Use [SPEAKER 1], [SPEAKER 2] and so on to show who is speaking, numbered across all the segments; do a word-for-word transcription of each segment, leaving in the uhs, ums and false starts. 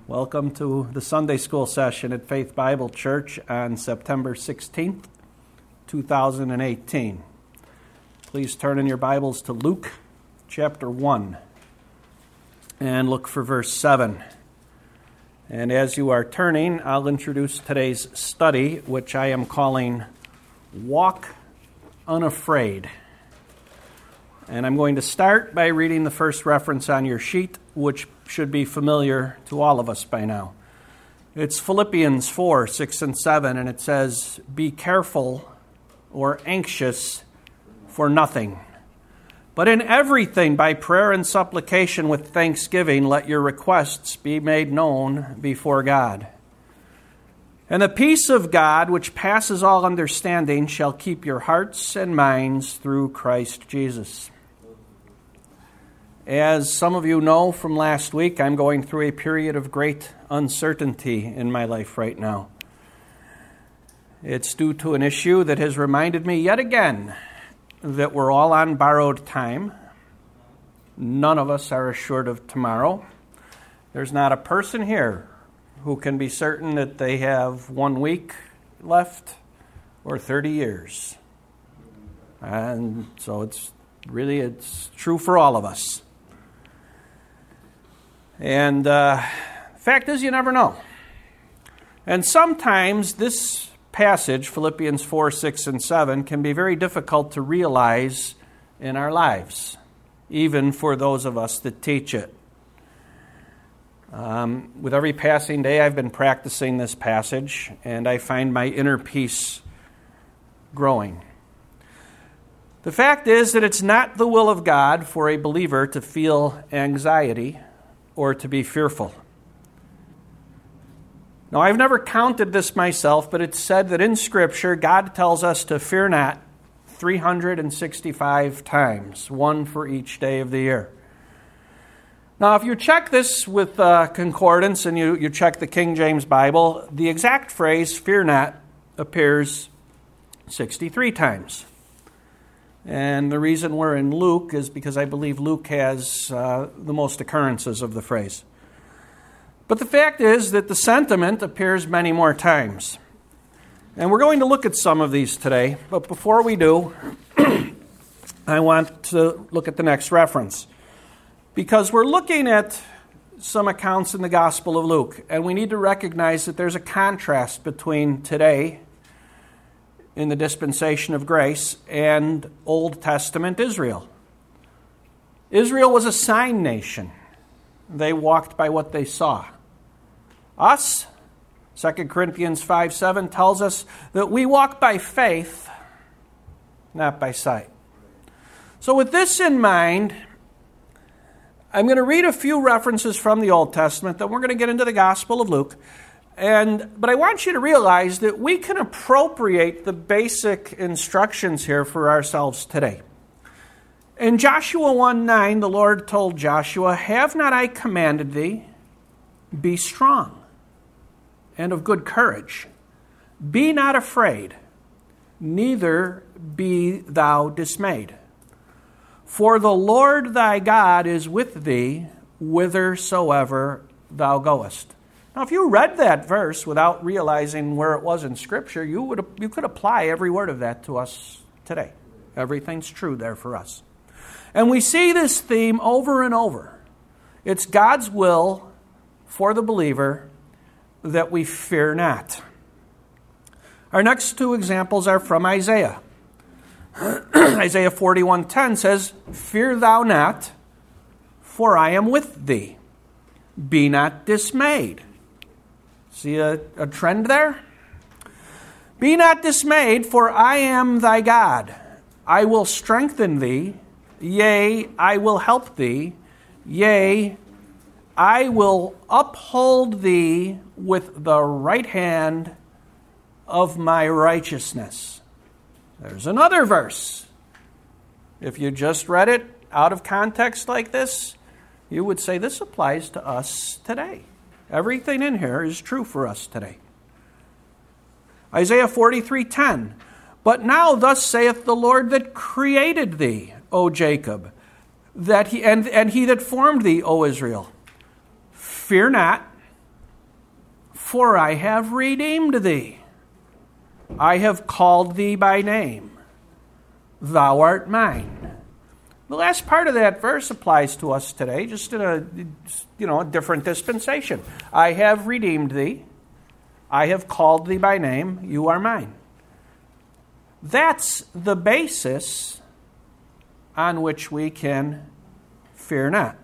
[SPEAKER 1] Welcome to the Sunday School session at Faith Bible Church on September sixteenth, two thousand eighteen. Please turn in your Bibles to Luke chapter one and look for verse seven. And as you are turning, I'll introduce today's study, which I am calling Walk Unafraid. And I'm going to start by reading the first reference on your sheet, which should be familiar to all of us by now. It's Philippians four, six, and seven, and it says, "Be careful or anxious for nothing, but in everything by prayer and supplication with thanksgiving let your requests be made known before God. And the peace of God, which passes all understanding, shall keep your hearts and minds through Christ Jesus." As some of you know from last week, I'm going through a period of great uncertainty in my life right now. It's due to an issue that has reminded me yet again that we're all on borrowed time. None of us are assured of tomorrow. There's not a person here who can be certain that they have one week left or thirty years. And so it's really, it's true for all of us. And uh, fact is, you never know. And sometimes this passage, Philippians four, six, and seven, can be very difficult to realize in our lives, even for those of us that teach it. Um, with every passing day, I've been practicing this passage, and I find my inner peace growing. The fact is that it's not the will of God for a believer to feel anxiety or to be fearful. Now, I've never counted this myself, but it's said that in Scripture, God tells us to fear not three hundred sixty-five times, one for each day of the year. Now, if you check this with uh, concordance and you, you check the King James Bible, the exact phrase, fear not, appears sixty-three times. And the reason we're in Luke is because I believe Luke has uh, the most occurrences of the phrase. But the fact is that the sentiment appears many more times. And we're going to look at some of these today. But before we do, I want to look at the next reference. Because we're looking at some accounts in the Gospel of Luke. And we need to recognize that there's a contrast between today in the dispensation of grace and Old Testament Israel. Israel was a sign nation. They walked by what they saw. Us, Second Corinthians five seven tells us that we walk by faith, not by sight. So with this in mind, I'm going to read a few references from the Old Testament, then we're going to get into the Gospel of Luke. And but I want you to realize that we can appropriate the basic instructions here for ourselves today. In Joshua one nine, the Lord told Joshua, "Have not I commanded thee? Be strong and of good courage. Be not afraid, neither be thou dismayed. For the Lord thy God is with thee whithersoever thou goest." Now, if you read that verse without realizing where it was in Scripture, you would you could apply every word of that to us today. Everything's true there for us. And we see this theme over and over. It's God's will for the believer that we fear not. Our next two examples are from Isaiah. Isaiah forty-one ten says, "Fear thou not, for I am with thee. Be not dismayed." See a, a trend there? "Be not dismayed, for I am thy God. I will strengthen thee. Yea, I will help thee. Yea, I will uphold thee with the right hand of my righteousness." There's another verse. If you just read it out of context like this, you would say this applies to us today. Everything in here is true for us today. Isaiah forty-three ten. "But now thus saith the Lord that created thee, O Jacob, that he and, and he that formed thee, O Israel. Fear not, For I have redeemed thee. I have called thee by name. Thou art mine. The last part of that verse applies to us today, just in a, you know, a different dispensation. I have redeemed thee. I have called thee by name. You are mine. That's the basis on which we can fear not.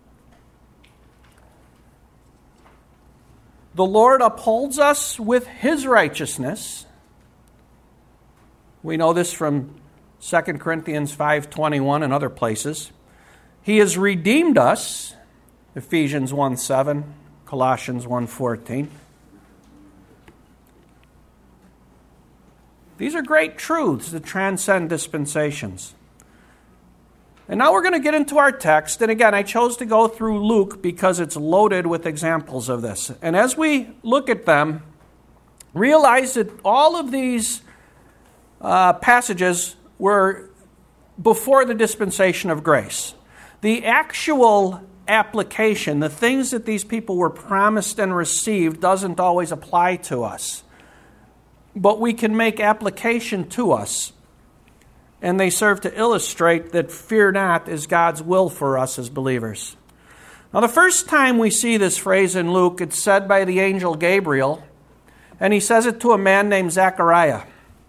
[SPEAKER 1] The Lord upholds us with his righteousness. We know this from Second Corinthians five twenty-one and other places. He has redeemed us, Ephesians one seven, Colossians one fourteen. These are great truths that transcend dispensations. And now we're going to get into our text. And again, I chose to go through Luke because it's loaded with examples of this. And as we look at them, realize that all of these uh, passages were before the dispensation of grace. The actual application, the things that these people were promised and received, doesn't always apply to us. But we can make application to us. And they serve to illustrate that fear not is God's will for us as believers. Now, the first time we see this phrase in Luke, it's said by the angel Gabriel, and he says it to a man named Zechariah.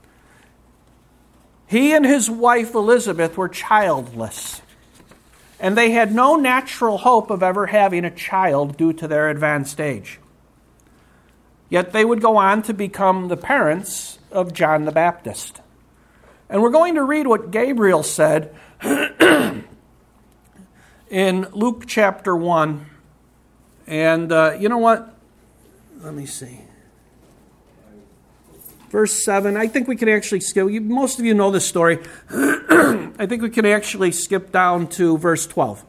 [SPEAKER 1] He and his wife Elizabeth were childless, and they had no natural hope of ever having a child due to their advanced age. Yet they would go on to become the parents of John the Baptist. And we're going to read what Gabriel said in Luke chapter one. And uh, you know what? Let me see. Verse seven, I think we can actually skip. Most of you know this story. I think we can actually skip down to verse twelve.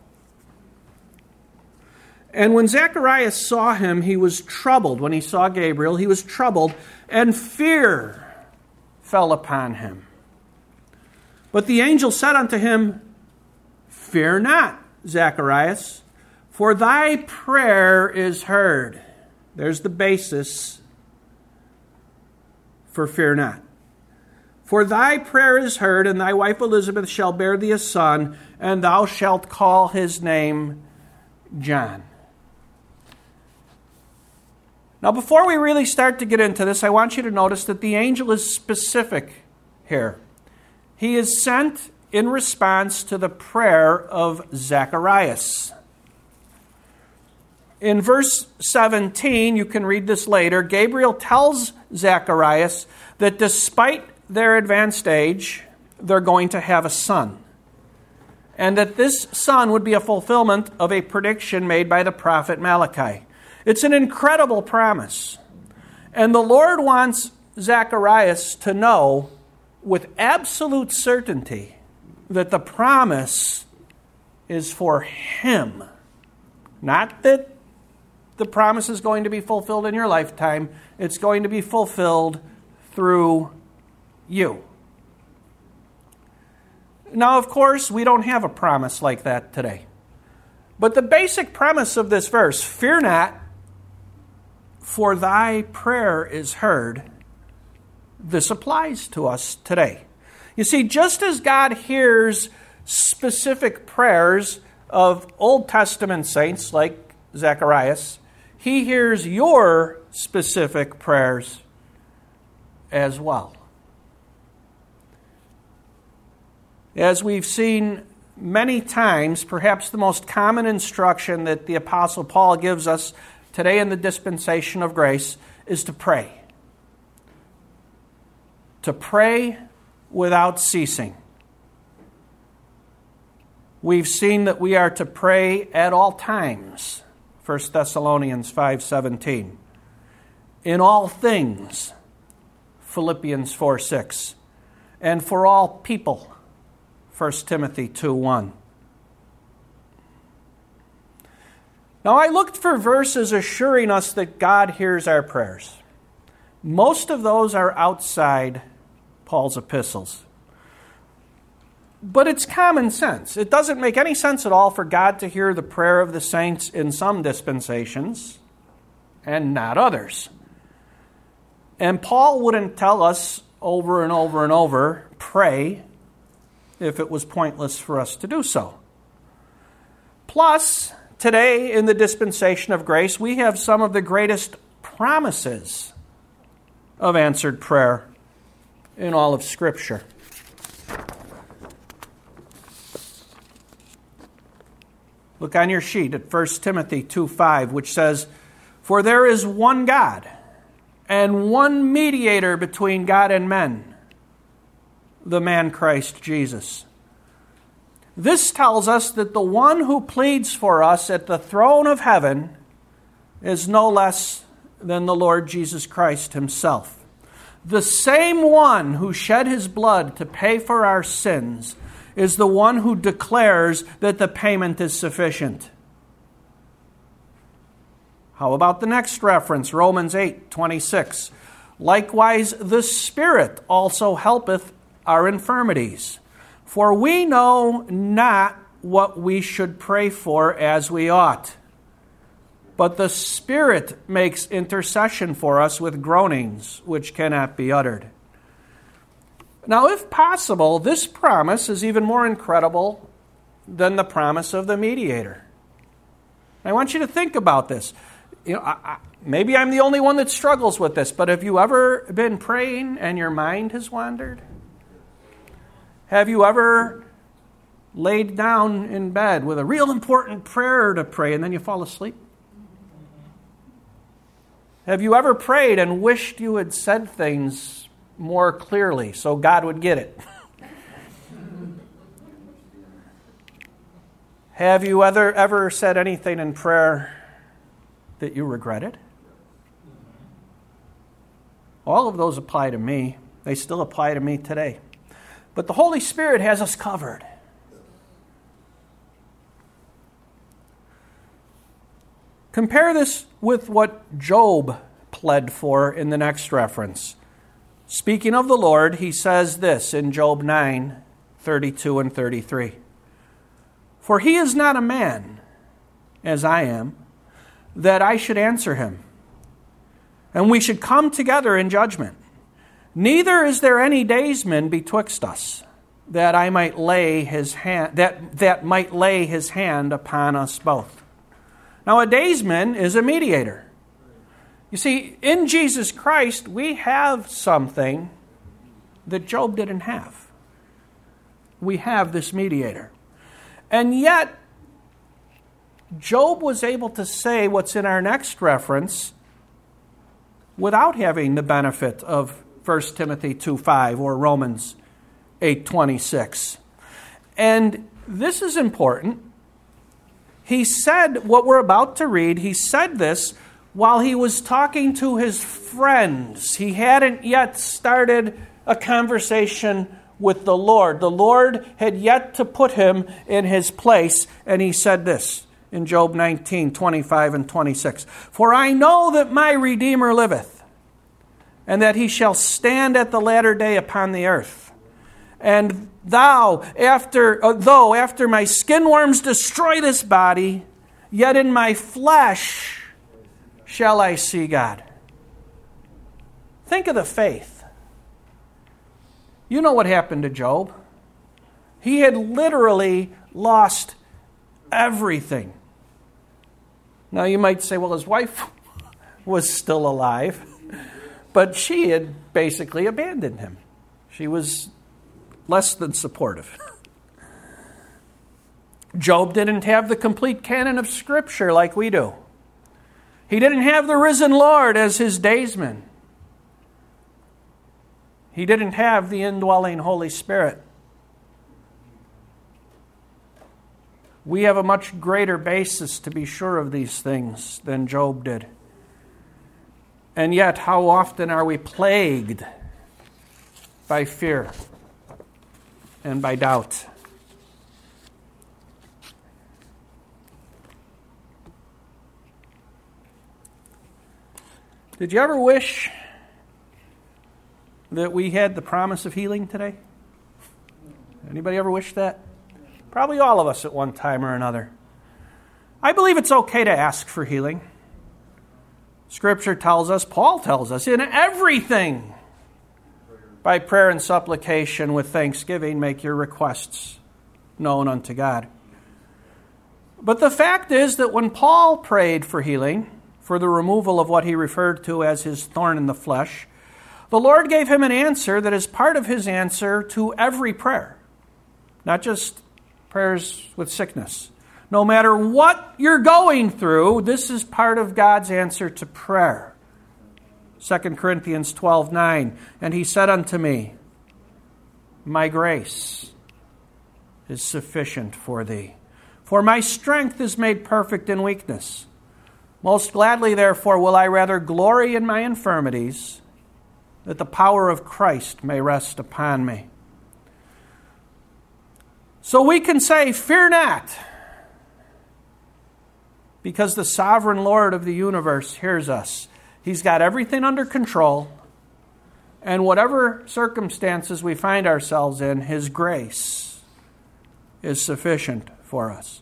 [SPEAKER 1] And when Zacharias saw him, he was troubled. When he saw Gabriel, he was troubled, and fear fell upon him. But the angel said unto him, Fear not, Zacharias, for thy prayer is heard. There's the basis for fear not. For thy prayer is heard, and thy wife Elizabeth shall bear thee a son, and thou shalt call his name John. Now, before we really start to get into this, I want you to notice that the angel is specific here. He is sent in response to the prayer of Zacharias. In verse seventeen, you can read this later, Gabriel tells Zacharias that despite their advanced age, they're going to have a son. And that this son would be a fulfillment of a prediction made by the prophet Malachi. It's an incredible promise. And the Lord wants Zacharias to know with absolute certainty that the promise is for him. Not that the promise is going to be fulfilled in your lifetime. It's going to be fulfilled through you. Now, of course, we don't have a promise like that today. But the basic premise of this verse, fear not, for thy prayer is heard, this applies to us today. You see, just as God hears specific prayers of Old Testament saints like Zacharias, he hears your specific prayers as well. As we've seen many times, perhaps the most common instruction that the Apostle Paul gives us today in the dispensation of grace is to pray. To pray without ceasing. We've seen that we are to pray at all times. First Thessalonians five seventeen. In all things, Philippians four six. And for all people, First Timothy two one. Now, I looked for verses assuring us that God hears our prayers. Most of those are outside Paul's epistles. But it's common sense. It doesn't make any sense at all for God to hear the prayer of the saints in some dispensations and not others. And Paul wouldn't tell us over and over and over, pray, if it was pointless for us to do so. Plus, today in the dispensation of grace, we have some of the greatest promises of answered prayer in all of Scripture. Look on your sheet at First Timothy two five, which says, "For there is one God, and one mediator between God and men, the man Christ Jesus." This tells us that the one who pleads for us at the throne of heaven is no less than the Lord Jesus Christ himself. The same one who shed his blood to pay for our sins is the one who declares that the payment is sufficient. How about the next reference, Romans eight twenty-six? "Likewise the Spirit also helpeth our infirmities. For we know not what we should pray for as we ought. But the Spirit makes intercession for us with groanings which cannot be uttered." Now, if possible, this promise is even more incredible than the promise of the mediator. I want you to think about this. You know, I, I, maybe I'm the only one that struggles with this, but have you ever been praying and your mind has wandered? Have you ever laid down in bed with a real important prayer to pray and then you fall asleep? Have you ever prayed and wished you had said things more clearly so God would get it? Have you ever, ever said anything in prayer that you regretted? All of those apply to me. They still apply to me today. But the Holy Spirit has us covered. Compare this with what Job pled for in the next reference. Speaking of the Lord, he says this in Job nine, thirty-two and thirty-three. "For he is not a man, as I am, that I should answer him, and we should come together in judgment. Neither is there any daysman betwixt us, that I might lay his hand that, that might lay his hand upon us both." Now, a daysman is a mediator. You see, in Jesus Christ, we have something that Job didn't have. We have this mediator. And yet, Job was able to say what's in our next reference without having the benefit of First Timothy two five or Romans eight twenty-six. And this is important. He said what we're about to read, he said this while he was talking to his friends. He hadn't yet started a conversation with the Lord. The Lord had yet to put him in his place, and he said this in Job nineteen twenty-five and twenty-six. "For I know that my Redeemer liveth, and that he shall stand at the latter day upon the earth. And thou, after, uh, though after my skin worms destroy this body, yet in my flesh shall I see God." Think of the faith. You know what happened to Job. He had literally lost everything. Now you might say, well, his wife was still alive, but she had basically abandoned him. She was less than supportive. Job didn't have the complete canon of Scripture like we do. He didn't have the risen Lord as his daysman. He didn't have the indwelling Holy Spirit. We have a much greater basis to be sure of these things than Job did. And yet, how often are we plagued by fear and by doubt? Did you ever wish that we had the promise of healing today? Anybody ever wish that? Probably all of us at one time or another. I believe it's okay to ask for healing. Scripture tells us, Paul tells us, in everything, by prayer and supplication with thanksgiving, make your requests known unto God. But the fact is that when Paul prayed for healing, for the removal of what he referred to as his thorn in the flesh, the Lord gave him an answer that is part of his answer to every prayer, not just prayers with sickness. No matter what you're going through, this is part of God's answer to prayer. Second Corinthians twelve nine, and he said unto me, my grace is sufficient for thee, for my strength is made perfect in weakness. Most gladly, therefore, will I rather glory in my infirmities, that the power of Christ may rest upon me. So we can say, fear not, because the sovereign Lord of the universe hears us. He's got everything under control, and whatever circumstances we find ourselves in, His grace is sufficient for us.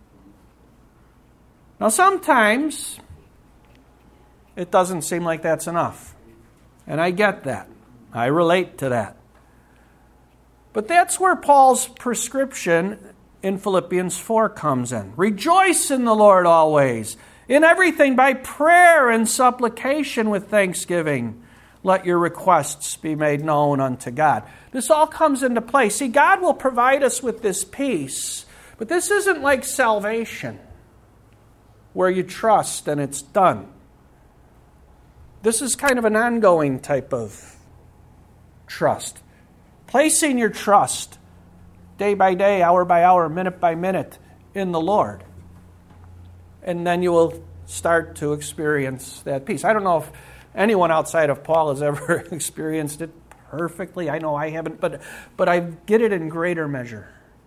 [SPEAKER 1] Now, sometimes it doesn't seem like that's enough, and I get that. I relate to that. But that's where Paul's prescription in Philippians four comes in. Rejoice in the Lord always. In everything by prayer and supplication with thanksgiving, let your requests be made known unto God. This all comes into play. See, God will provide us with this peace, but this isn't like salvation, where you trust and it's done. This is kind of an ongoing type of trust. Placing your trust day by day, hour by hour, minute by minute in the Lord. And then you will start to experience that peace. I don't know if anyone outside of Paul has ever experienced it perfectly. I know I haven't, but, but I get it in greater measure.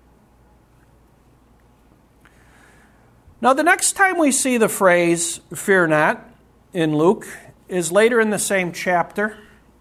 [SPEAKER 1] Now, the next time we see the phrase, fear not, in Luke, is later in the same chapter.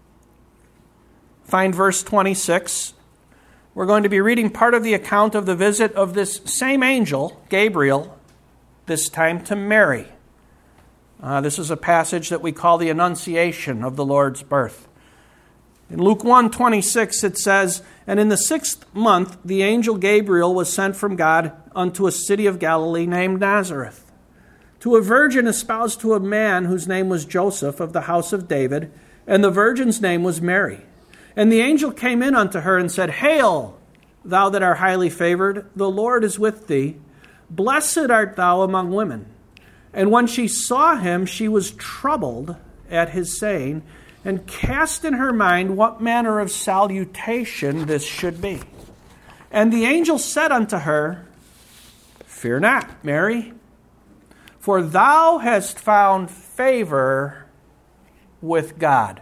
[SPEAKER 1] Find verse twenty-six. We're going to be reading part of the account of the visit of this same angel, Gabriel, this time to Mary. Uh, this is a passage that we call the Annunciation of the Lord's birth. In Luke one twenty-six it says, and in the sixth month the angel Gabriel was sent from God unto a city of Galilee named Nazareth, to a virgin espoused to a man whose name was Joseph of the house of David, and the virgin's name was Mary. And the angel came in unto her and said, Hail, thou that art highly favored, the Lord is with thee. Blessed art thou among women. And when she saw him, she was troubled at his saying, and cast in her mind what manner of salutation this should be. And the angel said unto her, Fear not, Mary, for thou hast found favor with God.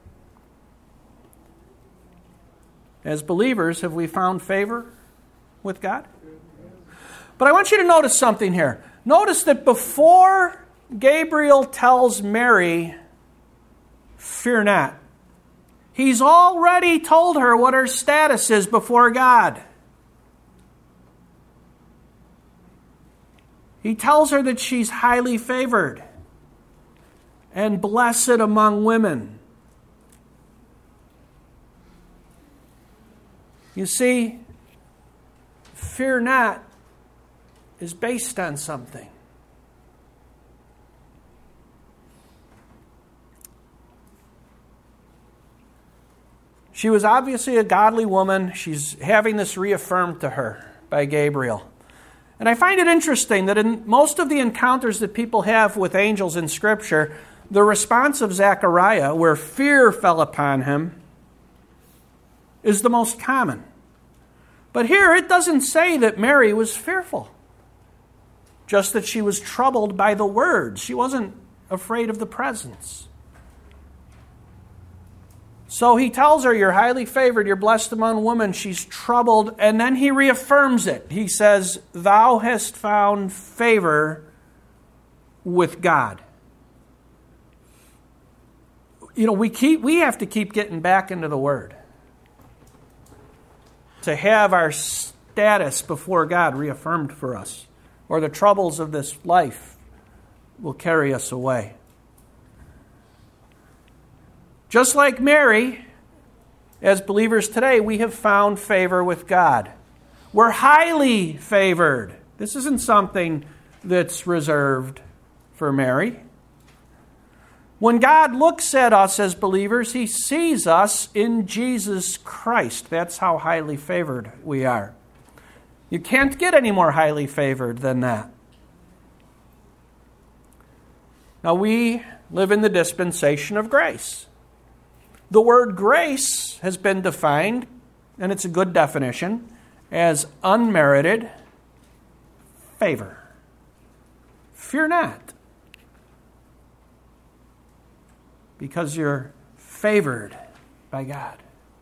[SPEAKER 1] As believers, have we found favor with God? But I want you to notice something here. Notice that before Gabriel tells Mary, fear not, he's already told her what her status is before God. He tells her that she's highly favored and blessed among women. You see, fear not is based on something. She was obviously a godly woman. She's having this reaffirmed to her by Gabriel. And I find it interesting that in most of the encounters that people have with angels in Scripture, the response of Zechariah, where fear fell upon him, is the most common. But here it doesn't say that Mary was fearful, just that she was troubled by the words. She wasn't afraid of the presence. So he tells her, you're highly favored, you're blessed among women. She's troubled, and then he reaffirms it. He says, thou hast found favor with God. You know, we keep we have to keep getting back into the Word to have our status before God reaffirmed for us, or the troubles of this life will carry us away. Just like Mary, as believers today, we have found favor with God. We're highly favored. This isn't something that's reserved for Mary. When God looks at us as believers, He sees us in Jesus Christ. That's how highly favored we are. You can't get any more highly favored than that. Now, we live in the dispensation of grace. The word grace has been defined, and it's a good definition, as unmerited favor. Fear not, because you're favored by God.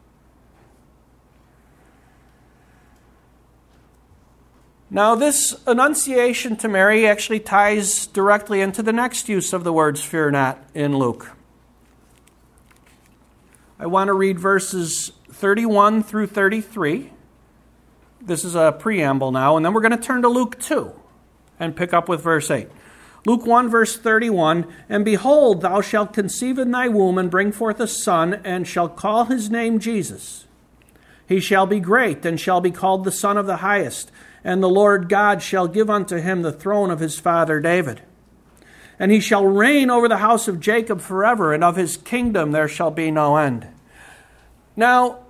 [SPEAKER 1] Now, this annunciation to Mary actually ties directly into the next use of the words fear not in Luke. I want to read verses thirty-one through thirty-three. This is a preamble now, and then we're going to turn to Luke two and pick up with verse eight. Luke one, verse thirty-one, And behold, thou shalt conceive in thy womb, and bring forth a son, and shalt call his name Jesus. He shall be great, and shall be called the Son of the Highest. And the Lord God shall give unto him the throne of his father David. And he shall reign over the house of Jacob forever, and of his kingdom there shall be no end. Now,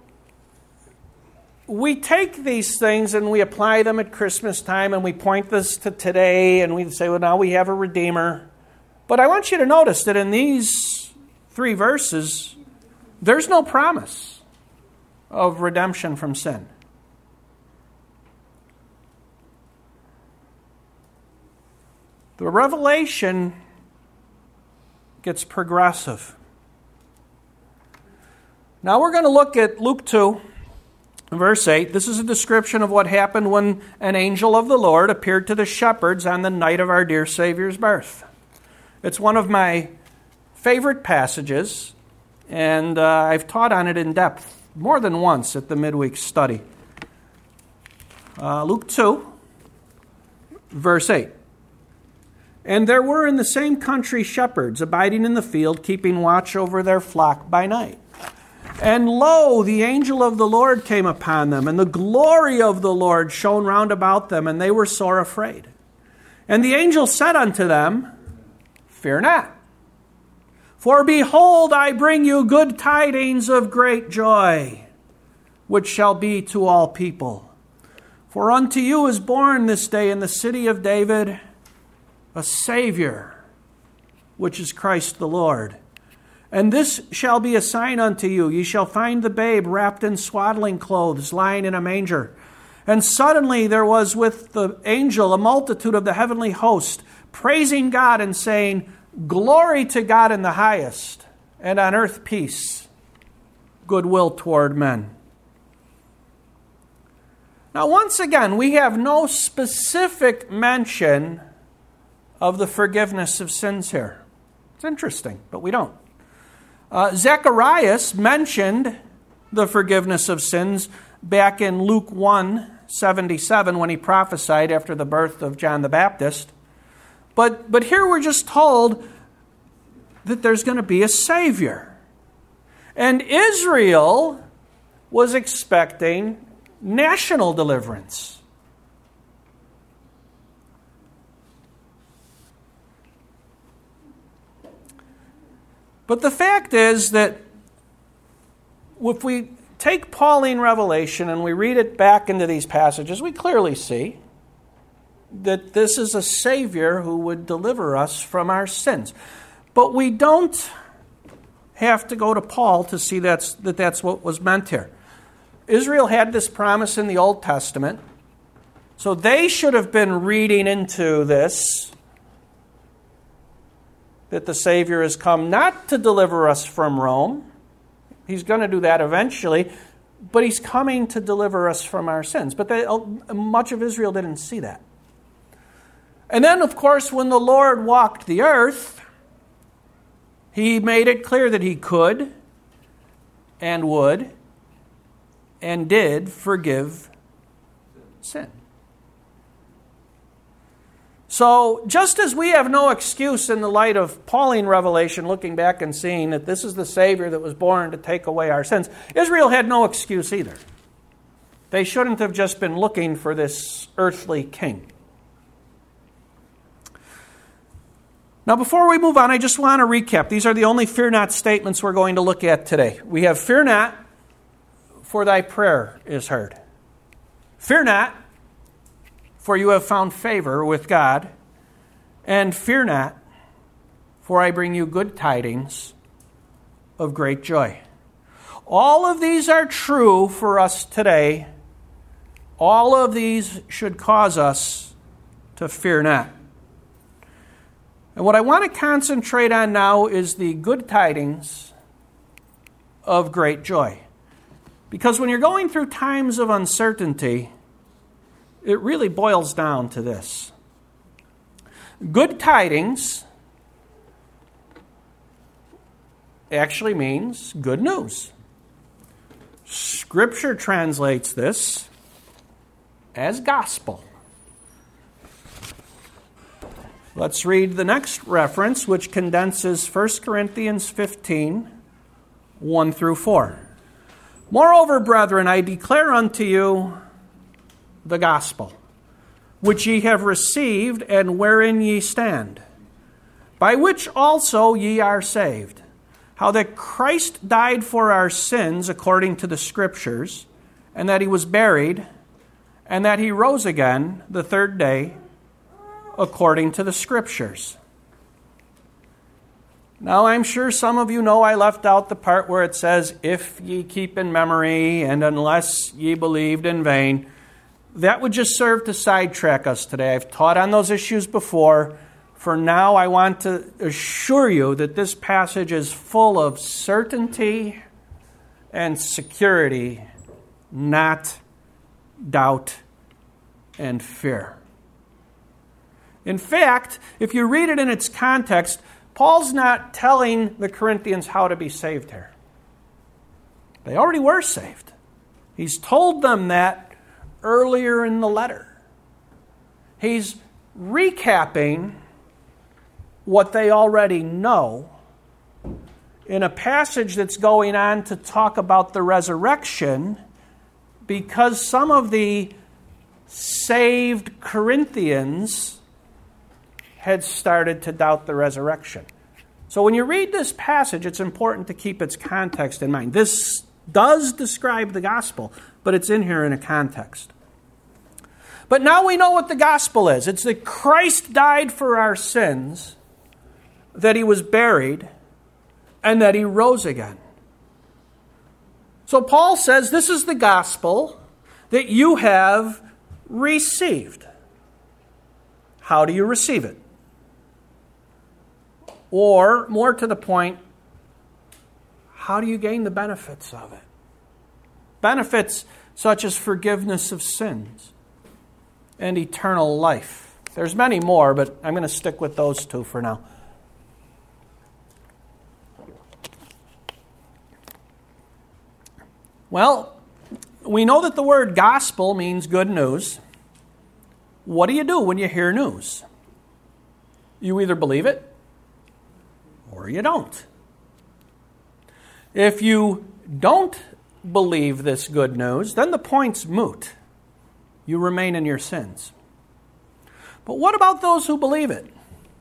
[SPEAKER 1] we take these things and we apply them at Christmas time, and we point this to today, and we say, well, now we have a Redeemer. But I want you to notice that in these three verses, there's no promise of redemption from sin. The revelation gets progressive. Now we're going to look at Luke two, verse eight. This is a description of what happened when an angel of the Lord appeared to the shepherds on the night of our dear Savior's birth. It's one of my favorite passages, and uh, I've taught on it in depth more than once at the midweek study. Uh, Luke two, verse eight. And there were in the same country shepherds abiding in the field, keeping watch over their flock by night. And lo, the angel of the Lord came upon them, and the glory of the Lord shone round about them, and they were sore afraid. And the angel said unto them, Fear not, for behold, I bring you good tidings of great joy, which shall be to all people. For unto you is born this day in the city of David a Savior, which is Christ the Lord. And this shall be a sign unto you. Ye shall find the babe wrapped in swaddling clothes, lying in a manger. And suddenly there was with the angel a multitude of the heavenly host, praising God and saying, Glory to God in the highest, and on earth peace, goodwill toward men. Now once again, we have no specific mention of the forgiveness of sins here. It's interesting, but we don't. Uh, Zacharias mentioned the forgiveness of sins back in Luke one seventy-seven when he prophesied after the birth of John the Baptist. But, but here we're just told that there's going to be a Savior. And Israel was expecting national deliverance. But the fact is that if we take Pauline revelation and we read it back into these passages, we clearly see that this is a Savior who would deliver us from our sins. But we don't have to go to Paul to see that's, that that's what was meant here. Israel had this promise in the Old Testament, so they should have been reading into this that the Savior has come not to deliver us from Rome. He's going to do that eventually, but He's coming to deliver us from our sins. But they, much of Israel didn't see that. And then, of course, when the Lord walked the earth, He made it clear that He could and would and did forgive sin. So just as we have no excuse in the light of Pauline revelation, looking back and seeing that this is the Savior that was born to take away our sins, Israel had no excuse either. They shouldn't have just been looking for this earthly king. Now, before we move on, I just want to recap. These are the only fear not statements we're going to look at today. We have fear not, for thy prayer is heard. Fear not, for you have found favor with God. And fear not, for I bring you good tidings of great joy. All of these are true for us today. All of these should cause us to fear not. And what I want to concentrate on now is the good tidings of great joy. Because when you're going through times of uncertainty, it really boils down to this. Good tidings actually means good news. Scripture translates this as gospel. Let's read the next reference, which condenses First Corinthians fifteen, one through four. Moreover, brethren, I declare unto you the gospel, which ye have received, and wherein ye stand, by which also ye are saved, how that Christ died for our sins according to the Scriptures, and that he was buried, and that he rose again the third day according to the Scriptures. Now, I'm sure some of you know I left out the part where it says, if ye keep in memory, and unless ye believed in vain. That would just serve to sidetrack us today. I've taught on those issues before. For now, I want to assure you that this passage is full of certainty and security, not doubt and fear. In fact, if you read it in its context, Paul's not telling the Corinthians how to be saved here. They already were saved. He's told them that earlier in the letter. He's recapping what they already know in a passage that's going on to talk about the resurrection, because some of the saved Corinthians had started to doubt the resurrection. So when you read this passage, it's important to keep its context in mind. This does describe the gospel, but it's in here in a context. But now we know what the gospel is. It's that Christ died for our sins, that he was buried, and that he rose again. So Paul says this is the gospel that you have received. How do you receive it? Or, more to the point, how do you gain the benefits of it? Benefits such as forgiveness of sins and eternal life. There's many more, but I'm going to stick with those two for now. Well, we know that the word gospel means good news. What do you do when you hear news? You either believe it or you don't. If you don't believe this good news, then the point's moot. You remain in your sins. But what about those who believe it?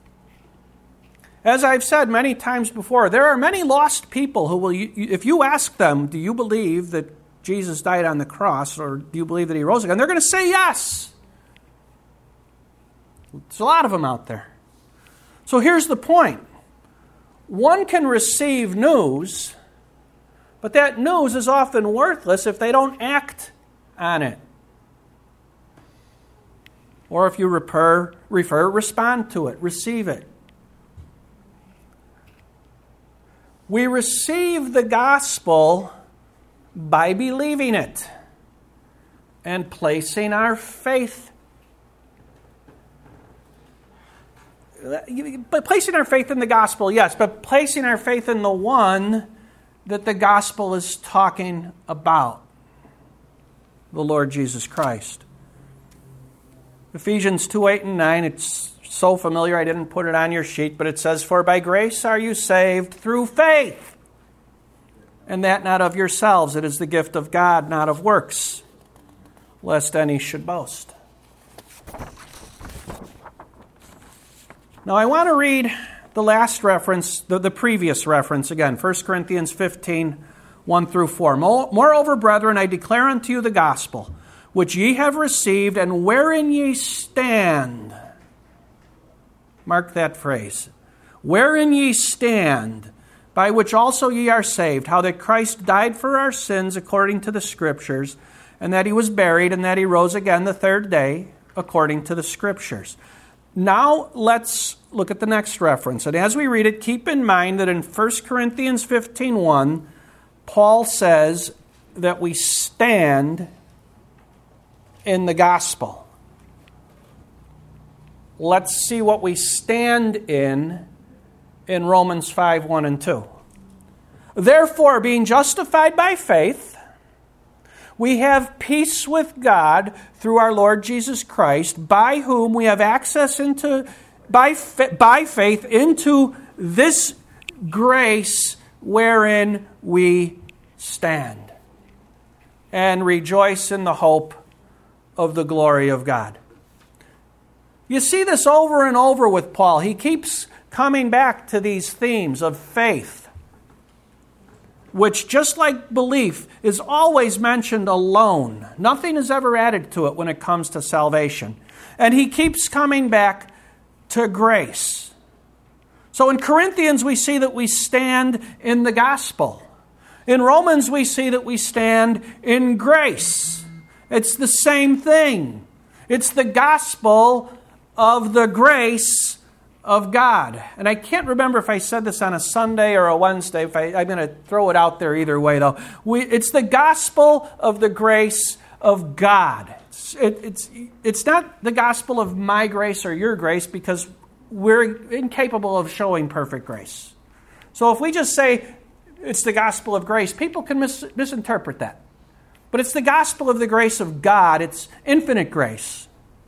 [SPEAKER 1] As I've said many times before, there are many lost people who will, if you ask them, do you believe that Jesus died on the cross, or do you believe that he rose again? They're going to say yes. There's a lot of them out there. So here's the point. One can receive news, but that news is often worthless if they don't act on it. Or if you refer, refer, respond to it, receive it. We receive the gospel by believing it and placing our faith. But placing our faith in the gospel, yes, but placing our faith in the one that the gospel is talking about, the Lord Jesus Christ. Ephesians two, eight, and nine, it so familiar I didn't put it on your sheet, but it says, "For by grace are you saved through faith, and that not of yourselves. It is the gift of God, not of works, lest any should boast." Now I want to read the last reference, the, the previous reference again, First Corinthians fifteen, one through four. "Moreover, brethren, I declare unto you the gospel, which ye have received, and wherein ye stand." Mark that phrase. "Wherein ye stand, by which also ye are saved, how that Christ died for our sins according to the Scriptures, and that he was buried, and that he rose again the third day according to the Scriptures." Now let's look at the next reference. And as we read it, keep in mind that in First Corinthians fifteen one, Paul says that we stand in the gospel. Let's see what we stand in in Romans five, one and two. "Therefore, being justified by faith, we have peace with God through our Lord Jesus Christ, by whom we have access into by fa- by faith into this grace wherein we stand, and rejoice in the hope of the glory of God." You see this over and over with Paul. He keeps coming back to these themes of faith, which, just like belief, is always mentioned alone. Nothing is ever added to it when it comes to salvation. And he keeps coming back to grace. So in Corinthians, we see that we stand in the gospel. In Romans, we see that we stand in grace. It's the same thing. It's the gospel of the grace of God. And I can't remember if I said this on a Sunday or a Wednesday. If I, I'm going to throw it out there either way, though. We, it's the gospel of the grace of God. It's, it, it's, it's not the gospel of my grace or your grace, because we're incapable of showing perfect grace. So if we just say it's the gospel of grace, people can mis- misinterpret that. But it's the gospel of the grace of God. It's infinite grace.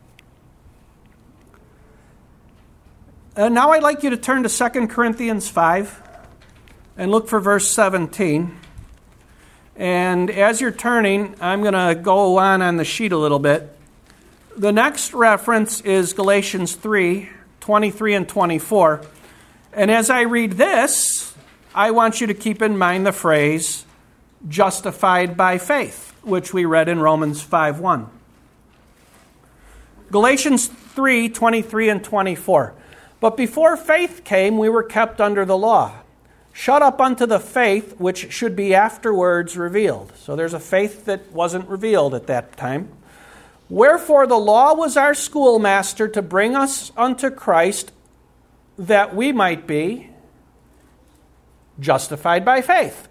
[SPEAKER 1] And now I'd like you to turn to Second Corinthians five and look for verse seventeen. And as you're turning, I'm going to go on on the sheet a little bit. The next reference is Galatians three, twenty-three and twenty-four. And as I read this, I want you to keep in mind the phrase, justified by faith, which we read in Romans five one. Galatians three, twenty-three and twenty-four. "But before faith came, we were kept under the law, shut up unto the faith which should be afterwards revealed." So there's a faith that wasn't revealed at that time. "Wherefore the law was our schoolmaster to bring us unto Christ, that we might be justified by faith."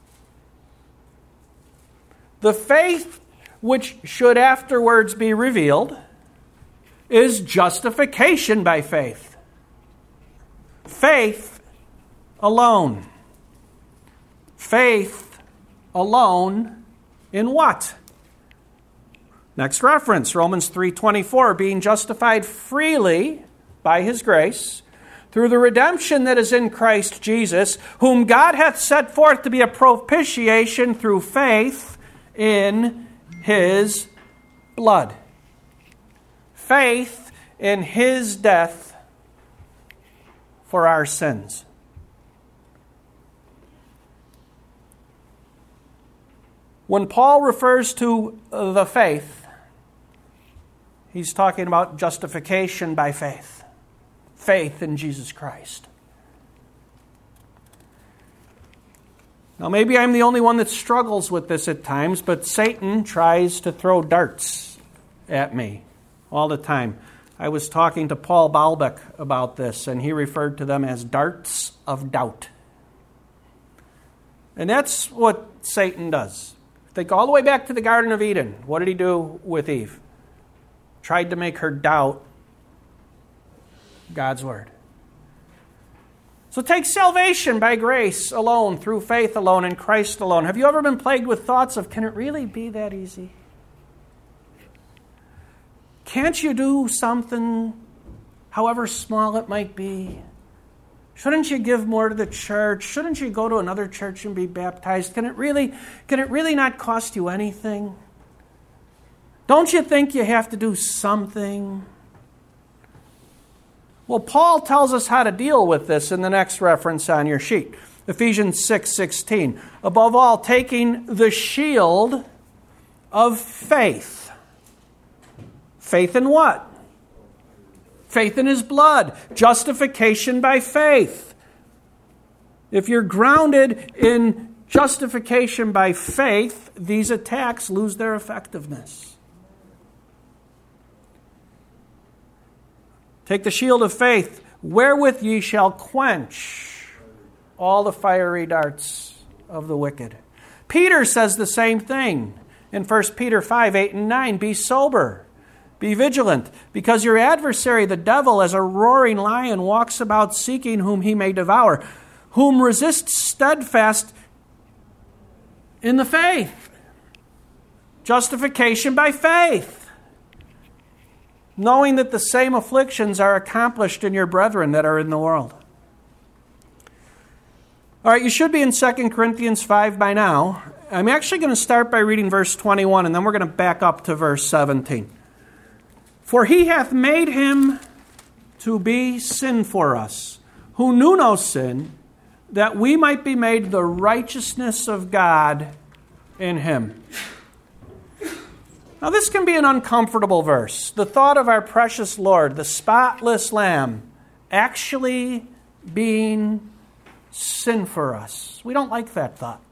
[SPEAKER 1] The faith which should afterwards be revealed is justification by faith. Faith alone. Faith alone in what? Next reference, Romans three twenty-four, "Being justified freely by his grace, through the redemption that is in Christ Jesus, whom God hath set forth to be a propitiation through faith in his blood." Faith in his death for our sins. When Paul refers to the faith, he's talking about justification by faith. Faith in Jesus Christ. Now, maybe I'm the only one that struggles with this at times, but Satan tries to throw darts at me all the time. I was talking to Paul Baalbeck about this, and he referred to them as darts of doubt. And that's what Satan does. Think all the way back to the Garden of Eden. What did he do with Eve? Tried to make her doubt God's word. So take salvation by grace alone, through faith alone, in Christ alone. Have you ever been plagued with thoughts of, can it really be that easy? Can't you do something however small it might be? Shouldn't you give more to the church? Shouldn't you go to another church and be baptized? Can it really, can it really not cost you anything? Don't you think you have to do something? Well, Paul tells us how to deal with this in the next reference on your sheet. Ephesians six sixteen. Above all, taking the shield of faith. Faith in what? Faith in His blood. Justification by faith. If you're grounded in justification by faith, these attacks lose their effectiveness. Take the shield of faith, wherewith ye shall quench all the fiery darts of the wicked. Peter says the same thing in First Peter five, eight, and nine. Be sober, be vigilant, because your adversary, the devil, as a roaring lion, walks about seeking whom he may devour, whom resist steadfast in the faith. Justification by faith. Knowing that the same afflictions are accomplished in your brethren that are in the world. All right, you should be in Second Corinthians five by now. I'm actually going to start by reading verse twenty-one, and then we're going to back up to verse seventeen. For He hath made Him to be sin for us, who knew no sin, that we might be made the righteousness of God in Him. Now, this can be an uncomfortable verse. The thought of our precious Lord, the spotless Lamb, actually being sin for us. We don't like that thought.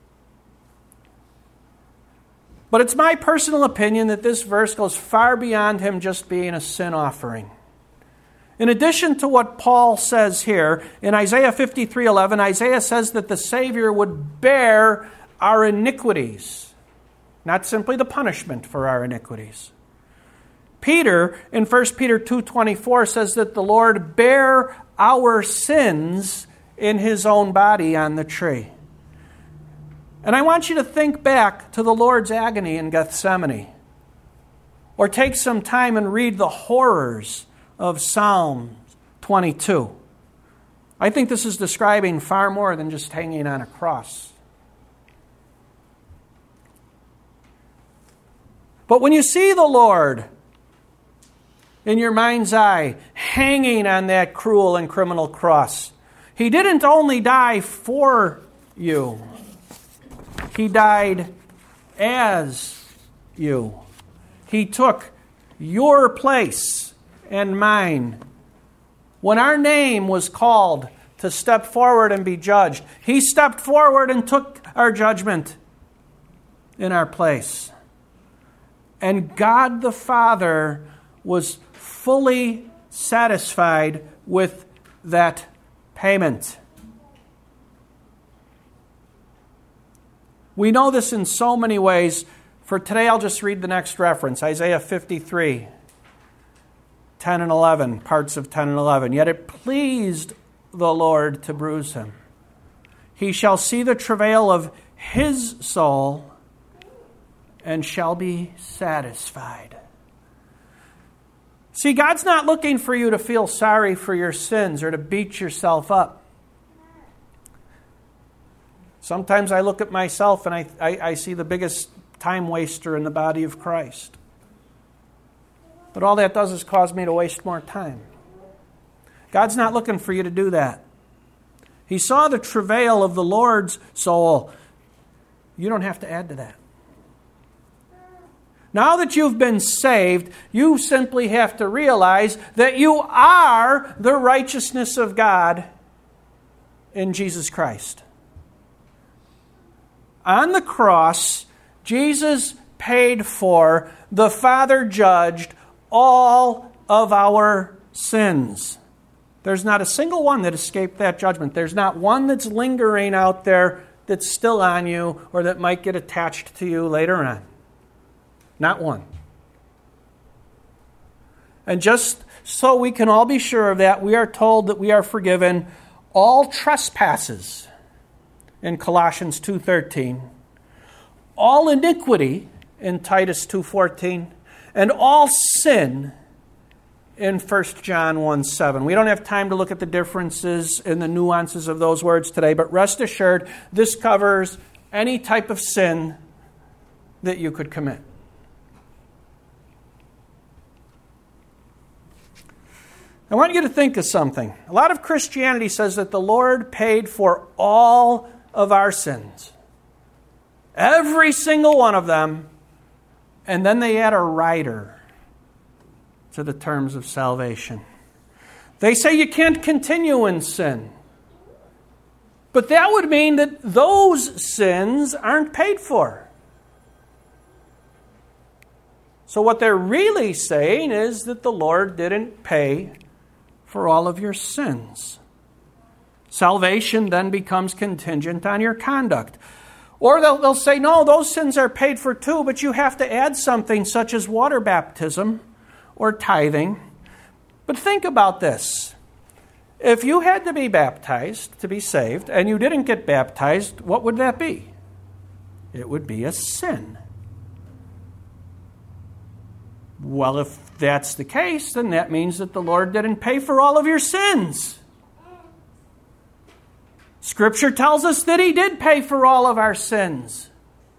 [SPEAKER 1] But it's my personal opinion that this verse goes far beyond Him just being a sin offering. In addition to what Paul says here, in Isaiah fifty-three eleven, Isaiah says that the Savior would bear our iniquities, not simply the punishment for our iniquities. Peter, in First Peter two twenty-four, says that the Lord bare our sins in His own body on the tree. And I want you to think back to the Lord's agony in Gethsemane. Or take some time and read the horrors of Psalm twenty-two. I think this is describing far more than just hanging on a cross. But when you see the Lord in your mind's eye hanging on that cruel and criminal cross, He didn't only die for you. He died as you. He took your place and mine. When our name was called to step forward and be judged, He stepped forward and took our judgment in our place. And God the Father was fully satisfied with that payment. We know this in so many ways. For today, I'll just read the next reference, Isaiah fifty-three, ten and eleven, parts of ten and eleven. Yet it pleased the Lord to bruise Him. He shall see the travail of His soul and shall be satisfied. See, God's not looking for you to feel sorry for your sins or to beat yourself up. Sometimes I look at myself and I, I, I see the biggest time waster in the body of Christ. But all that does is cause me to waste more time. God's not looking for you to do that. He saw the travail of the Lord's soul. You don't have to add to that. Now that you've been saved, you simply have to realize that you are the righteousness of God in Jesus Christ. On the cross, Jesus paid for, the Father judged all of our sins. There's not a single one that escaped that judgment. There's not one that's lingering out there that's still on you or that might get attached to you later on. Not one. And just so we can all be sure of that, we are told that we are forgiven all trespasses in Colossians two thirteen, all iniquity in Titus two fourteen, and all sin in First John one seven. We don't have time to look at the differences and the nuances of those words today, but rest assured, this covers any type of sin that you could commit. I want you to think of something. A lot of Christianity says that the Lord paid for all of our sins. Every single one of them. And then they add a rider to the terms of salvation. They say you can't continue in sin. But that would mean that those sins aren't paid for. So what they're really saying is that the Lord didn't pay for all of your sins. Salvation then becomes contingent on your conduct. Or they'll, they'll say, no, those sins are paid for too, but you have to add something such as water baptism or tithing. But think about this. If you had to be baptized to be saved and you didn't get baptized, what would that be? It would be a sin. Well, if that's the case, then that means that the Lord didn't pay for all of your sins. Scripture tells us that He did pay for all of our sins.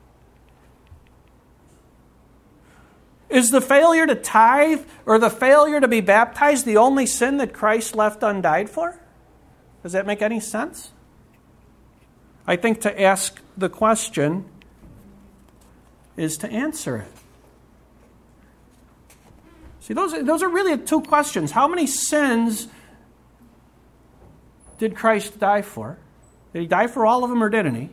[SPEAKER 1] Is the failure to tithe or the failure to be baptized the only sin that Christ left undied for? Does that make any sense? I think to ask the question is to answer it. See, those, those are really two questions. How many sins did Christ die for? Did He die for all of them or didn't He?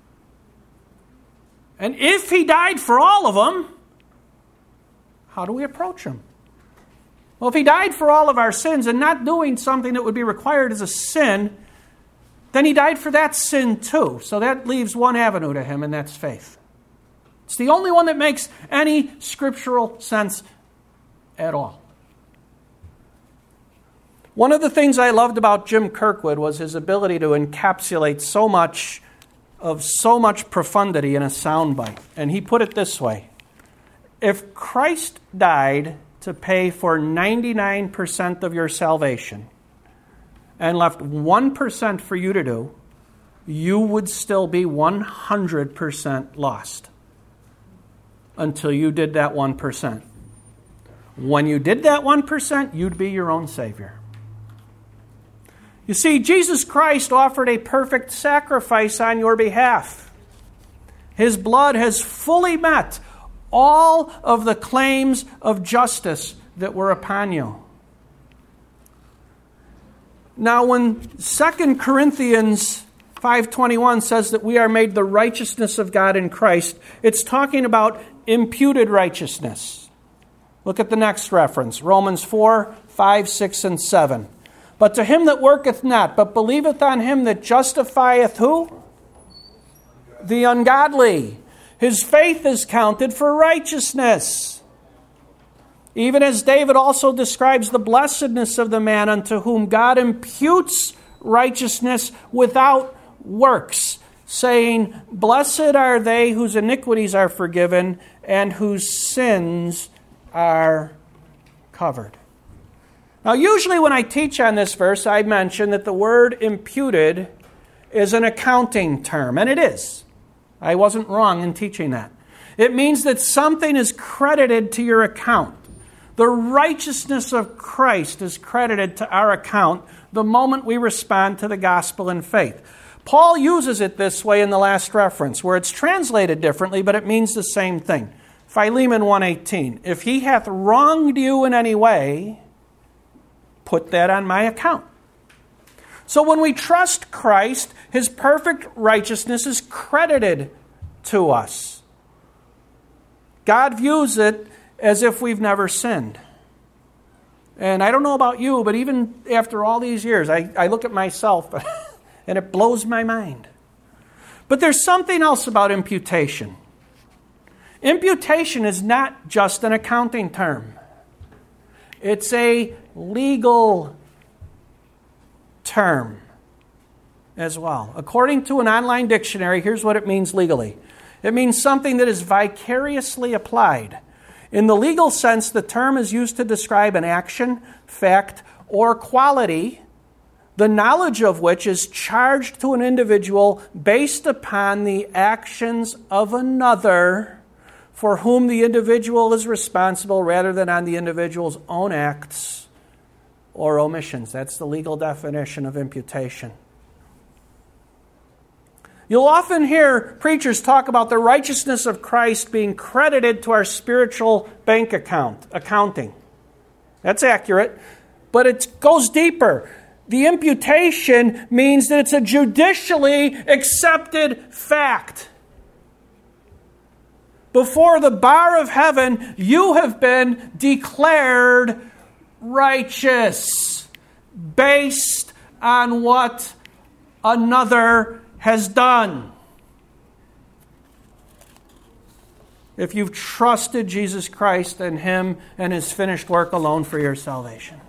[SPEAKER 1] And if He died for all of them, how do we approach Him? Well, if He died for all of our sins and not doing something that would be required as a sin, then He died for that sin too. So that leaves one avenue to Him, and that's faith. It's the only one that makes any scriptural sense at all. One of the things I loved about Jim Kirkwood was his ability to encapsulate so much of so much profundity in a soundbite. And he put it this way. If Christ died to pay for ninety-nine percent of your salvation and left one percent for you to do, you would still be one hundred percent lost until you did that one percent. When you did that one percent, you'd be your own Savior. You see, Jesus Christ offered a perfect sacrifice on your behalf. His blood has fully met all of the claims of justice that were upon you. Now, when Second Corinthians five twenty-one says that we are made the righteousness of God in Christ, it's talking about imputed righteousness. Look at the next reference, Romans four, five, six, and seven. But to him that worketh not, but believeth on him that justifieth who? The ungodly. His faith is counted for righteousness. Even as David also describes the blessedness of the man unto whom God imputes righteousness without works, saying, Blessed are they whose iniquities are forgiven and whose sins are covered. Now, usually when I teach on this verse, I mention that the word imputed is an accounting term, and it is. I wasn't wrong in teaching that. It means that something is credited to your account. The righteousness of Christ is credited to our account the moment we respond to the gospel in faith. Paul uses it this way in the last reference, where it's translated differently, but it means the same thing. Philemon one eighteen, if he hath wronged you in any way, put that on my account. So when we trust Christ, his perfect righteousness is credited to us. God views it as if we've never sinned. And I don't know about you, but even after all these years, I, I look at myself and it blows my mind. But there's something else about imputation. Imputation is not just an accounting term. It's a legal term as well. According to an online dictionary, here's what it means legally. It means something that is vicariously applied. In the legal sense, the term is used to describe an action, fact, or quality, the knowledge of which is charged to an individual based upon the actions of another for whom the individual is responsible rather than on the individual's own acts or omissions. That's the legal definition of imputation. You'll often hear preachers talk about the righteousness of Christ being credited to our spiritual bank account, accounting. That's accurate, but it goes deeper. The imputation means that it's a judicially accepted fact. Before the bar of heaven, you have been declared righteous based on what another has done. If you've trusted Jesus Christ and Him and His finished work alone for your salvation.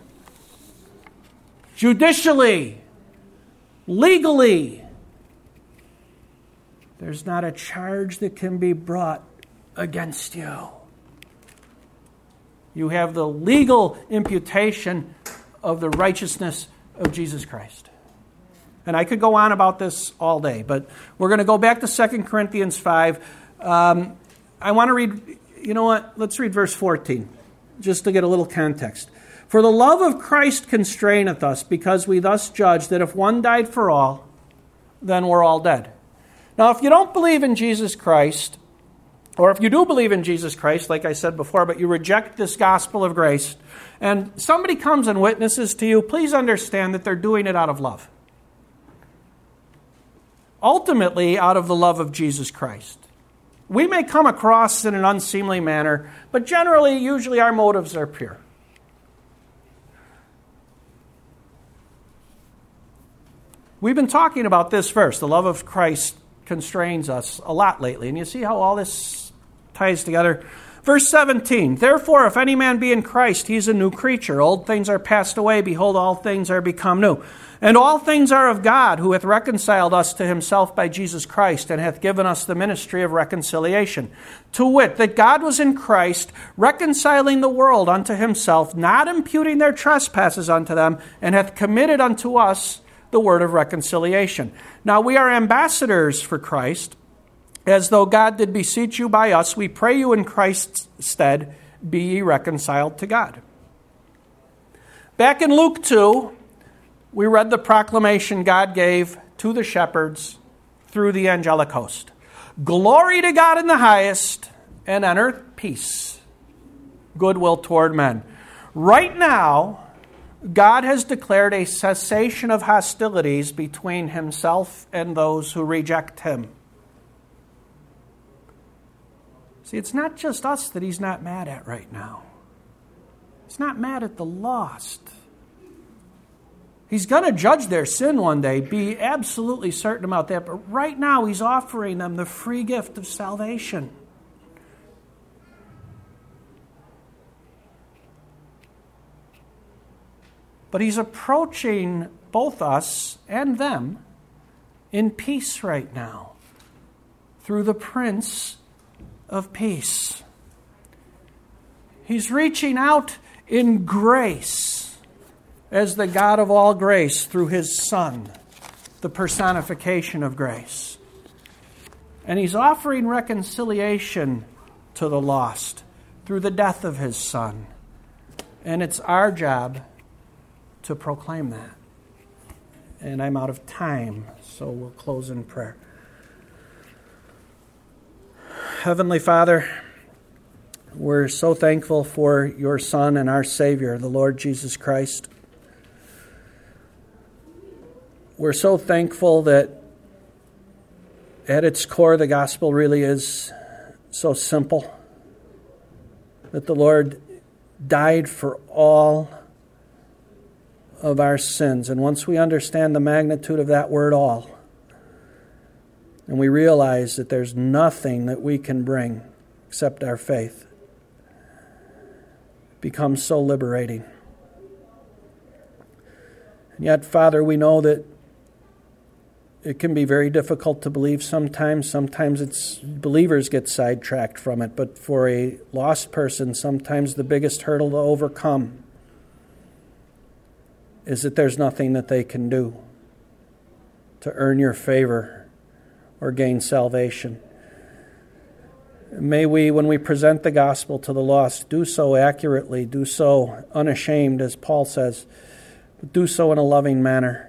[SPEAKER 1] Judicially, legally, there's not a charge that can be brought against you. You have the legal imputation of the righteousness of Jesus Christ. And I could go on about this all day, but we're going to go back to Second Corinthians five. Um, I want to read, you know what, let's read verse fourteen, just to get a little context. For the love of Christ constraineth us, because we thus judge that if one died for all, then we're all dead. Now, if you don't believe in Jesus Christ, or if you do believe in Jesus Christ, like I said before, but you reject this gospel of grace, and somebody comes and witnesses to you, please understand that they're doing it out of love. Ultimately, out of the love of Jesus Christ. We may come across in an unseemly manner, but generally, usually our motives are pure. We've been talking about this verse, the love of Christ constrains us, a lot lately. And you see how all this ties together? Verse seventeen, therefore, if any man be in Christ, he is a new creature. Old things are passed away. Behold, all things are become new. And all things are of God, who hath reconciled us to himself by Jesus Christ, and hath given us the ministry of reconciliation. To wit, that God was in Christ, reconciling the world unto himself, not imputing their trespasses unto them, and hath committed unto us the word of reconciliation. Now we are ambassadors for Christ, as though God did beseech you by us. We pray you in Christ's stead, be ye reconciled to God. Back in Luke two, we read the proclamation God gave to the shepherds through the angelic host. Glory to God in the highest, and on earth peace, goodwill toward men. Right now, God has declared a cessation of hostilities between himself and those who reject him. See, it's not just us that he's not mad at right now. He's not mad at the lost. He's going to judge their sin one day, be absolutely certain about that. But right now, he's offering them the free gift of salvation. But he's approaching both us and them in peace right now through the Prince of Peace. He's reaching out in grace as the God of all grace through his Son, the personification of grace. And he's offering reconciliation to the lost through the death of his Son. And it's our job to proclaim that. And I'm out of time, so we'll close in prayer. Heavenly Father, we're so thankful for your Son and our Savior, the Lord Jesus Christ. We're so thankful that at its core the gospel really is so simple, that the Lord died for all of our sins. And once we understand the magnitude of that word all, and we realize that there's nothing that we can bring except our faith, it becomes so liberating. And yet, Father, we know that it can be very difficult to believe sometimes. Sometimes it's believers get sidetracked from it. But for a lost person, sometimes the biggest hurdle to overcome is that there's nothing that they can do to earn your favor or gain salvation. May we, when we present the gospel to the lost, do so accurately, do so unashamed, as Paul says, but do so in a loving manner.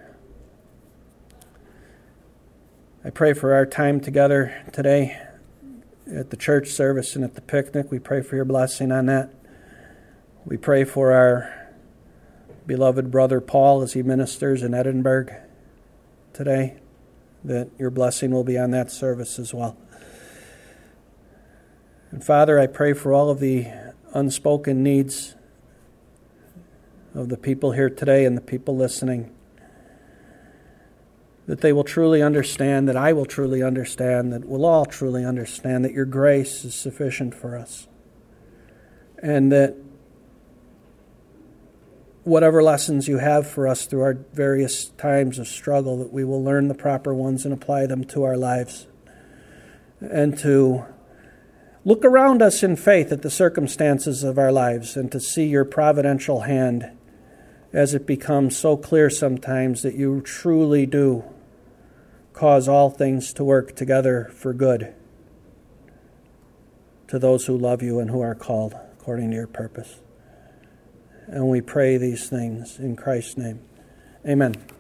[SPEAKER 1] I pray for our time together today at the church service and at the picnic. We pray for your blessing on that. We pray for our beloved brother Paul as he ministers in Edinburgh today, that your blessing will be on that service as well. And Father, I pray for all of the unspoken needs of the people here today and the people listening, that they will truly understand, that I will truly understand, that we'll all truly understand that your grace is sufficient for us, and that whatever lessons you have for us through our various times of struggle, that we will learn the proper ones and apply them to our lives, and to look around us in faith at the circumstances of our lives and to see your providential hand as it becomes so clear sometimes that you truly do cause all things to work together for good to those who love you and who are called according to your purpose. And we pray these things in Christ's name. Amen.